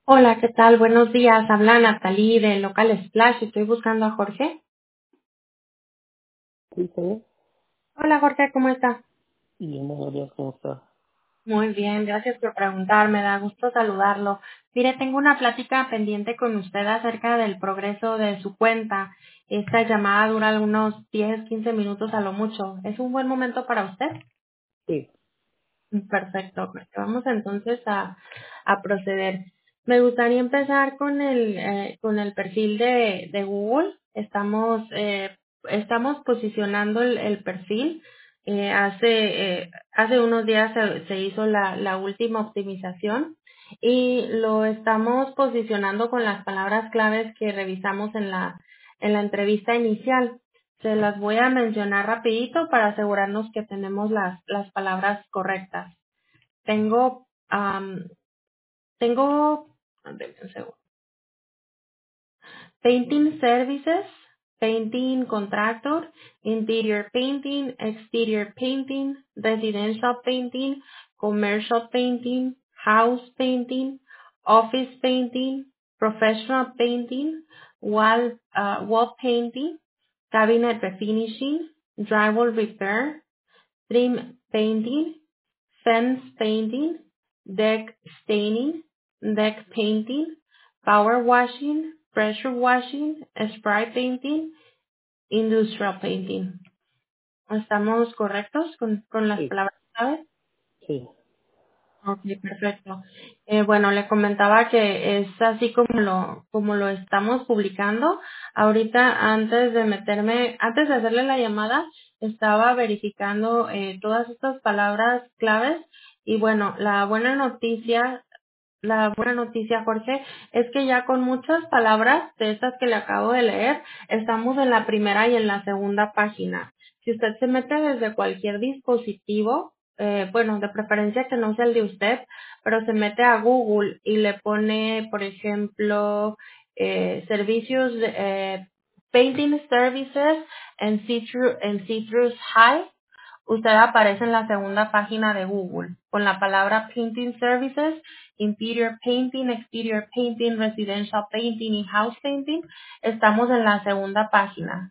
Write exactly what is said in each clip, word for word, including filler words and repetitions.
Hola, ¿qué tal? Buenos días. Habla Natalie de Local Splash. Estoy buscando a Jorge. Sí, sí. Hola, Jorge, ¿cómo está? Y buenos días, ¿cómo está? Muy bien, gracias por preguntar. Me da gusto saludarlo. Mire, tengo una plática pendiente con usted acerca del progreso de su cuenta. Esta llamada dura unos diez, quince minutos a lo mucho. ¿Es un buen momento para usted? Sí, Perfecto, pues vamos entonces a, a proceder. Me gustaría empezar con el eh, con el perfil de, de Google. Estamos eh, estamos posicionando el, el perfil. Eh, hace eh, hace unos días se, se hizo la, la última optimización y lo estamos posicionando con las palabras claves que revisamos en la en la entrevista inicial. Se las voy a mencionar rapidito para asegurarnos que tenemos las, las palabras correctas. Tengo, am, tengo, denme un segundo. Painting services, painting contractor, interior painting, exterior painting, residential painting, commercial painting, house painting, office painting, professional painting, wall, uh, wall painting, cabinet refinishing, drywall repair, trim painting, fence painting, deck staining, deck painting, power washing, pressure washing, spray painting, industrial painting. ¿Estamos correctos con, con las sí, palabras clave? sí. Ok, perfecto. Eh, bueno, le comentaba que es así como lo, como lo estamos publicando. Ahorita, antes de meterme, antes de hacerle la llamada, estaba verificando eh, todas estas palabras claves. Y bueno, la buena noticia la buena noticia, Jorge, es que ya con muchas palabras de estas que le acabo de leer, estamos en la primera y en la segunda página. Si usted se mete desde cualquier dispositivo, eh, bueno, de preferencia que no sea el de usted, pero se mete a Google y le pone, por ejemplo, eh, servicios, de, eh, Painting Services en Citrus, en Citrus High, usted aparece en la segunda página de Google con la palabra Painting Services, Interior Painting, Exterior Painting, Residential Painting y House Painting. Estamos en la segunda página.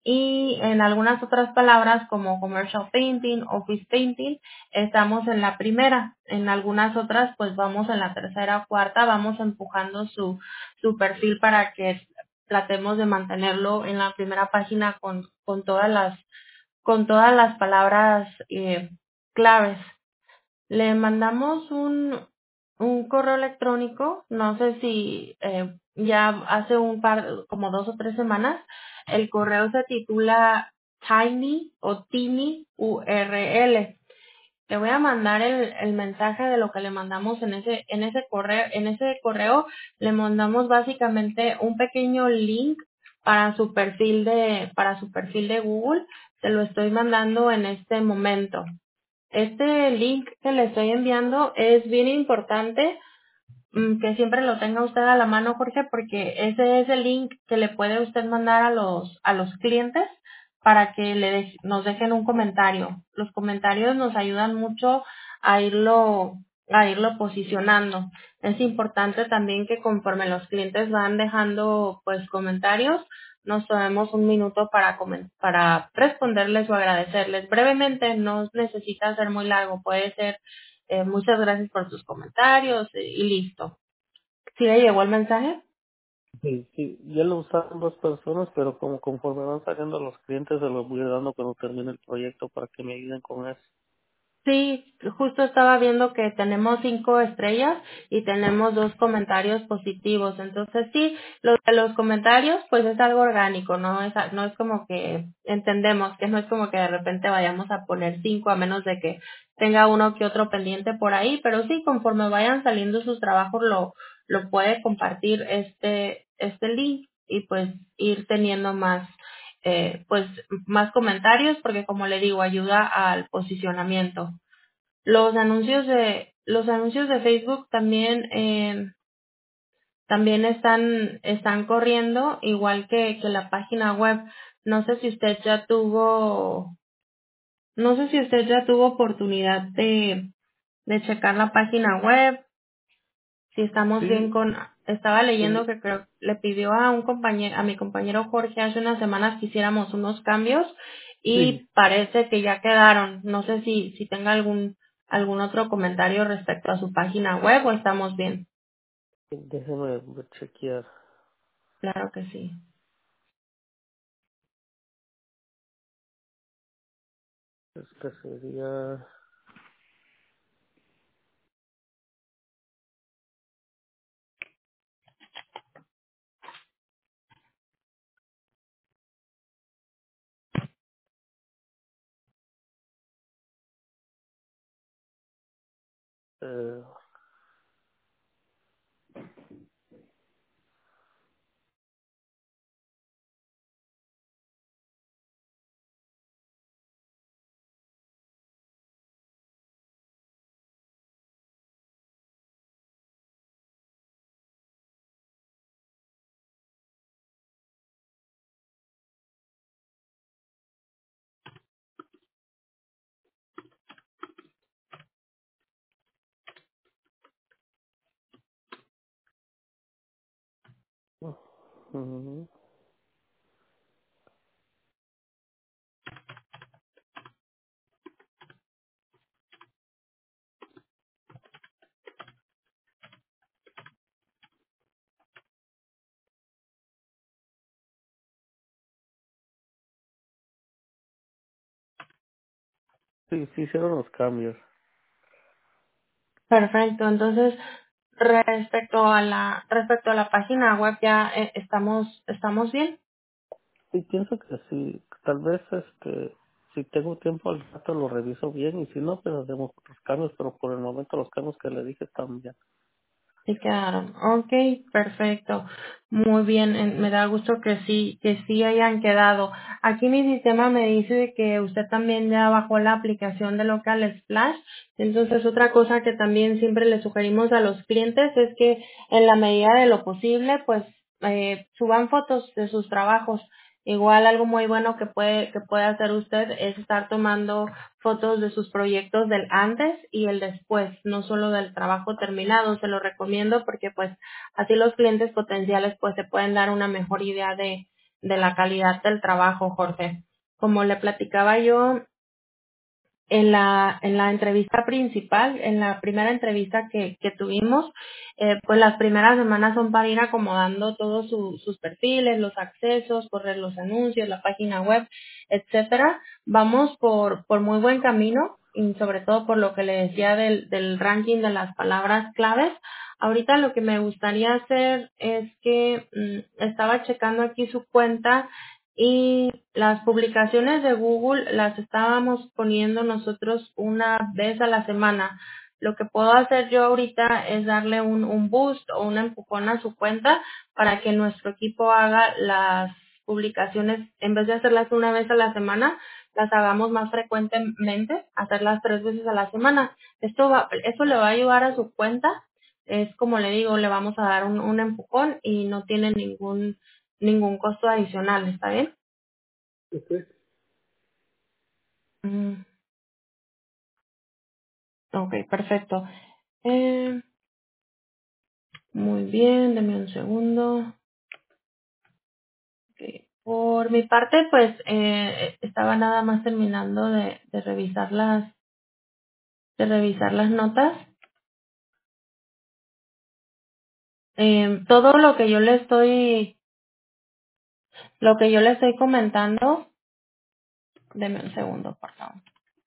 Y en algunas otras palabras como Commercial Painting, Office Painting, estamos en la primera. En algunas otras pues vamos en la tercera o cuarta, vamos empujando su, su perfil para que tratemos de mantenerlo en la primera página con, con todas las con todas las palabras eh, claves. Le mandamos un, un correo electrónico, no sé si eh, ya hace un par, como dos o tres semanas, el correo se titula Tiny o Tiny U R L. Le voy a mandar el, el mensaje de lo que le mandamos en ese, en ese correo, en ese correo le mandamos básicamente un pequeño link para su perfil de, para su perfil de Google. Se lo estoy mandando en este momento. Este link que le estoy enviando es bien importante mm, que siempre lo tenga usted a la mano, Jorge, porque ese es el link que le puede usted mandar a los, a los clientes para que le dej- nos dejen un comentario. Los comentarios nos ayudan mucho a irlo, a irlo posicionando. Es importante también que conforme los clientes van dejando pues comentarios, nos tomemos un minuto para comen- para responderles o agradecerles. Brevemente, no necesita ser muy largo, puede ser eh, muchas gracias por tus comentarios eh, y listo. ¿Sí le llegó el mensaje? Sí, sí. Ya lo usaron dos personas, pero como conforme van saliendo los clientes, se los voy dando cuando termine el proyecto para que me ayuden con eso. Sí, justo estaba viendo que tenemos cinco estrellas y tenemos dos comentarios positivos. Entonces sí, lo de los comentarios pues es algo orgánico, no es, a- no es como que entendemos que no es como que de repente vayamos a poner cinco a menos de que tenga uno que otro pendiente por ahí, pero sí, conforme vayan saliendo sus trabajos lo, lo puede compartir este, este link y pues ir teniendo más eh, pues más comentarios porque como le digo ayuda al posicionamiento. Los anuncios de los anuncios de Facebook también eh, también están están corriendo igual que, que la página web. No sé si usted ya tuvo no sé si usted ya tuvo oportunidad de de checar la página web. Si estamos bien Sí, con, estaba leyendo sí, que creo le pidió a un compañero, a mi compañero Jorge hace unas semanas que hiciéramos unos cambios y sí. parece que ya quedaron. No sé si, si tenga algún, algún otro comentario respecto a su página web o estamos bien. Déjeme chequear. Claro que sí. Este sería... Eh, ujú. Sí, sí hicieron los cambios. Perfecto. Entonces, respecto a la, respecto a la página web ya eh, estamos, estamos bien. Sí, pienso que sí. Tal vez, este, si tengo tiempo al rato lo reviso bien y si no, pues hacemos otros cambios, pero por el momento los cambios que le dije están bien. Sí quedaron. Ok, perfecto. Muy bien, en- me da gusto que sí, que sí hayan quedado. Aquí mi sistema me dice de que usted también ya bajó la aplicación de Local Splash. Entonces, otra cosa que también siempre le sugerimos a los clientes es que en la medida de lo posible, pues, eh, suban fotos de sus trabajos. Igual algo muy bueno que puede, que puede hacer usted es estar tomando fotos de sus proyectos del antes y el después, no solo del trabajo terminado. Se lo recomiendo porque pues así los clientes potenciales pues se pueden dar una mejor idea de, de la calidad del trabajo, Jorge. Como le platicaba yo, en la, en la entrevista principal, en la primera entrevista que, que tuvimos, eh, pues las primeras semanas son para ir acomodando todos su- sus perfiles, los accesos, correr los anuncios, la página web, etcétera. Vamos por, por muy buen camino y sobre todo por lo que le decía del, del ranking de las palabras claves. Ahorita lo que me gustaría hacer es que mm, estaba checando aquí su cuenta y las publicaciones de Google las estábamos poniendo nosotros una vez a la semana. Lo que puedo hacer yo ahorita es darle un, un boost o un empujón a su cuenta para que nuestro equipo haga las publicaciones, en vez de hacerlas una vez a la semana, las hagamos más frecuentemente, hacerlas tres veces a la semana. Esto va, eso le va a ayudar a su cuenta. Es como le digo, le vamos a dar un, un empujón y no tiene ningún ningún costo adicional, ¿está bien? Okay. Mm, ok, perfecto. Eh, muy bien, deme un segundo. Ok. Por mi parte, pues eh, estaba nada más terminando de, de revisar las de revisar las notas. Eh, todo lo que yo le estoy lo que yo le estoy comentando, deme un segundo, por favor.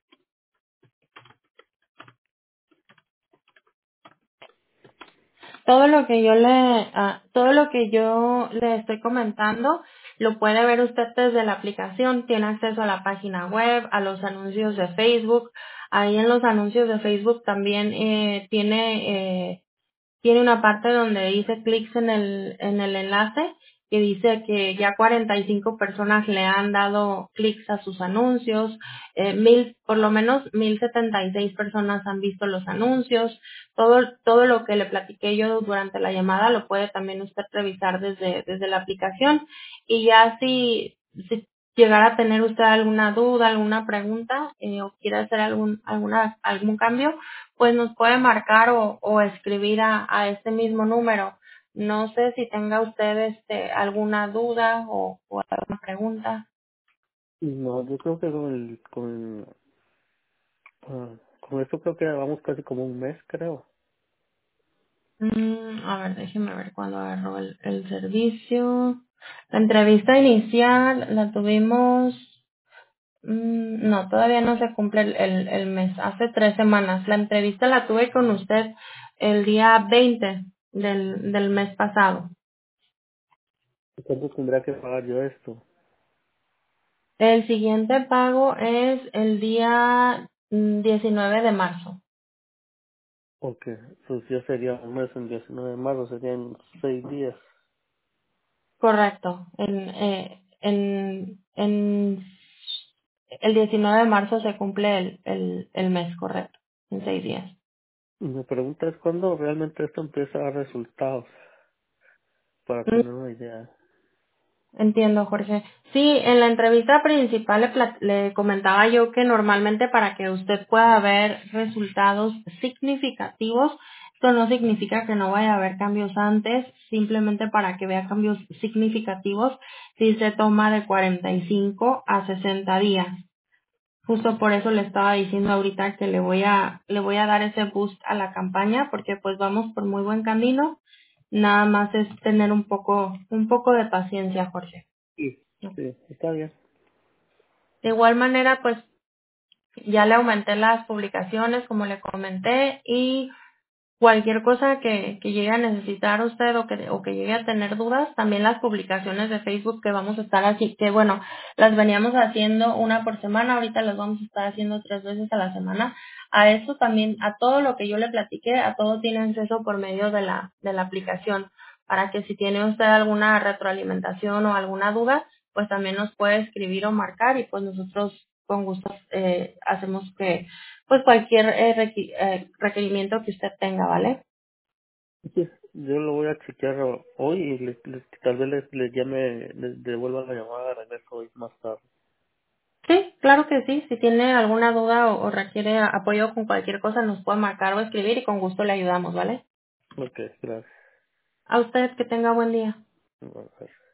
Todo lo que yo le, ah, todo lo que yo le estoy comentando, lo puede ver usted desde la aplicación. Tiene acceso a la página web, a los anuncios de Facebook. Ahí en los anuncios de Facebook también eh, tiene eh, tiene una parte donde dice clics en el, en el enlace que dice que ya cuarenta y cinco personas le han dado clics a sus anuncios, eh, mil, por lo menos mil setenta y seis personas han visto los anuncios, todo, todo lo que le platiqué yo durante la llamada lo puede también usted revisar desde, desde la aplicación y ya si, si llegara a tener usted alguna duda, alguna pregunta eh, o quiere hacer algún alguna algún cambio, pues nos puede marcar o, o escribir a, a este mismo número. No sé si tenga usted este alguna duda o, o alguna pregunta. No, yo creo que con el, con, ah, con esto creo que vamos casi como un mes, creo. Mm, a ver, déjeme ver cuándo agarró el, el servicio. La entrevista inicial la tuvimos. Mm, no, todavía no se cumple el, el, el mes, hace tres semanas. La entrevista la tuve con usted el día veinte del, del mes pasado. ¿Cuánto tendría que pagar yo esto? El siguiente pago es el día mm, diecinueve de marzo. Ok, pues ya sería un mes en diecinueve de marzo, serían seis días. Correcto. En, eh, en, en el diecinueve de marzo se cumple el, el, el mes, correcto, en seis días. Y mi pregunta es cuándo realmente esto empieza a dar resultados, para Mm, tener una idea. Entiendo, Jorge. Sí, en la entrevista principal le, plat- le comentaba yo que normalmente para que usted pueda ver resultados significativos, esto no significa que no vaya a haber cambios antes, simplemente para que vea cambios significativos, si se toma de cuarenta y cinco a sesenta días. Justo por eso le estaba diciendo ahorita que le voy a, le voy a dar ese boost a la campaña, porque pues vamos por muy buen camino. Nada más es tener un poco, un poco de paciencia, Jorge. Sí, sí, está bien. De igual manera, pues ya le aumenté las publicaciones, como le comenté, y cualquier cosa que, que llegue a necesitar usted o que, o que llegue a tener dudas, también las publicaciones de Facebook que vamos a estar así, que bueno, las veníamos haciendo una por semana, ahorita las vamos a estar haciendo tres veces a la semana. A eso también, a todo lo que yo le platiqué, a todo tiene acceso por medio de la, de la aplicación, para que si tiene usted alguna retroalimentación o alguna duda, pues también nos puede escribir o marcar y pues nosotros con gusto eh, hacemos que pues cualquier eh, requi- eh, requerimiento que usted tenga, ¿vale? Sí, yo lo voy a chequear hoy y le- le- tal vez les, les llame, les devuelva la llamada de regreso hoy más tarde. Sí, claro que sí. Si tiene alguna duda o, o requiere apoyo con cualquier cosa, nos puede marcar o escribir y con gusto le ayudamos, ¿vale? Ok, gracias. A usted que tenga buen día. Bueno, gracias.